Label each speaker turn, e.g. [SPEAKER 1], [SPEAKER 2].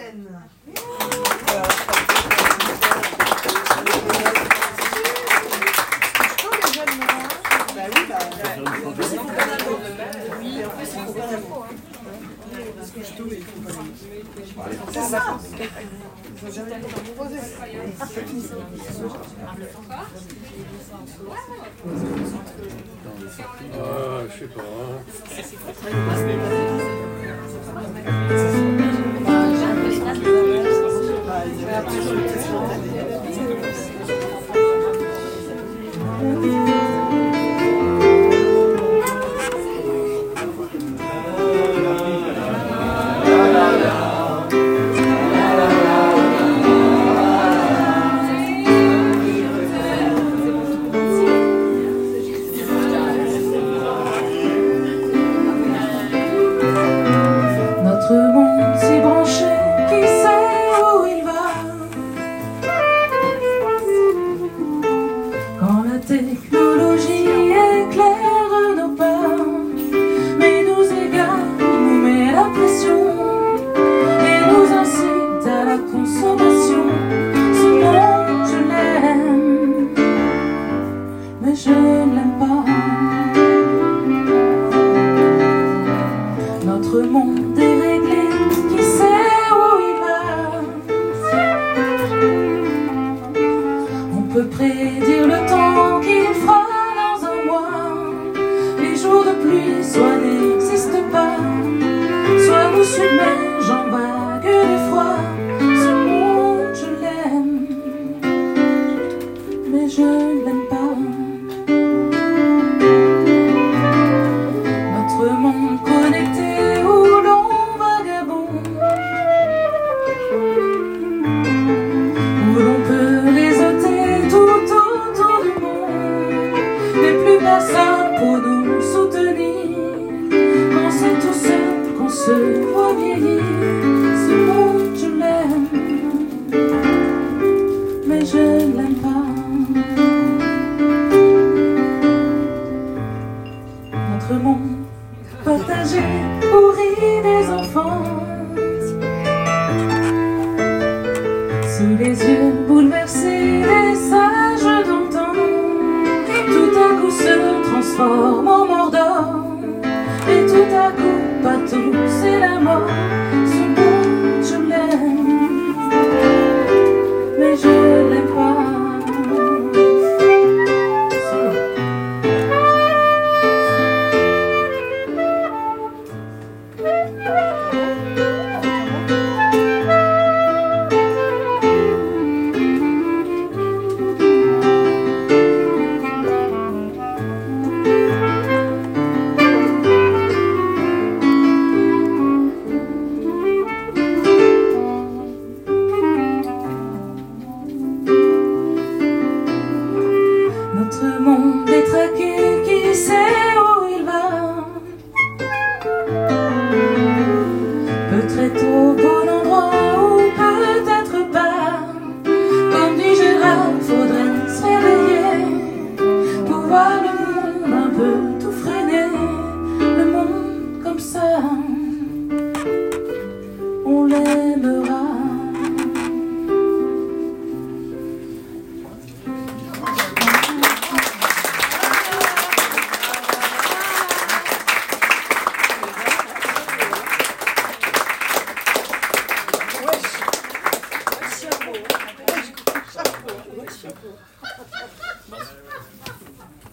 [SPEAKER 1] Hélène. C'est ça. Ils ont jamais proposé.
[SPEAKER 2] Je sais pas.
[SPEAKER 3] Notre monde si branché, qui sait où il va? Quand la technologie éclaire nos pas, mais nous égare, nous met la pression et nous incite à la consommation. Ce monde, je l'aime, mais je ne l'aime pas. Notre monde est réglé, qui sait où il va? On peut prédire le temps qu'il fera dans un mois. Les jours de pluie soit n'existent pas, soit nous submergent en vagues d'effroi. Ce monde, je l'aime, mais je ne l'aime pas. Notre monde connecté où l'on vagabonde, où l'on peut réseauter tout autour du monde, mais plus personne pour nous soutenir. Quand c'est tout seul qu'on se voit vieillir. Ce monde, je l'aime, mais je ne l'aime pas. Notre monde partagé où rient des enfants, sous les yeux bouleversés des sages d'antan, tout à coup se transforme en Mordor, et tout à coup partout c'est la mort. Ce monde, je l'aime, mais je l'aime pas. Notre monde est traqué, qui sait où il va? Peut-être au bon endroit ou peut-être pas. Comme dit Gérard, faudrait se réveiller pour voir le monde un peu tout freiner. Le monde comme ça, on l'aimera.
[SPEAKER 1] Chapeau.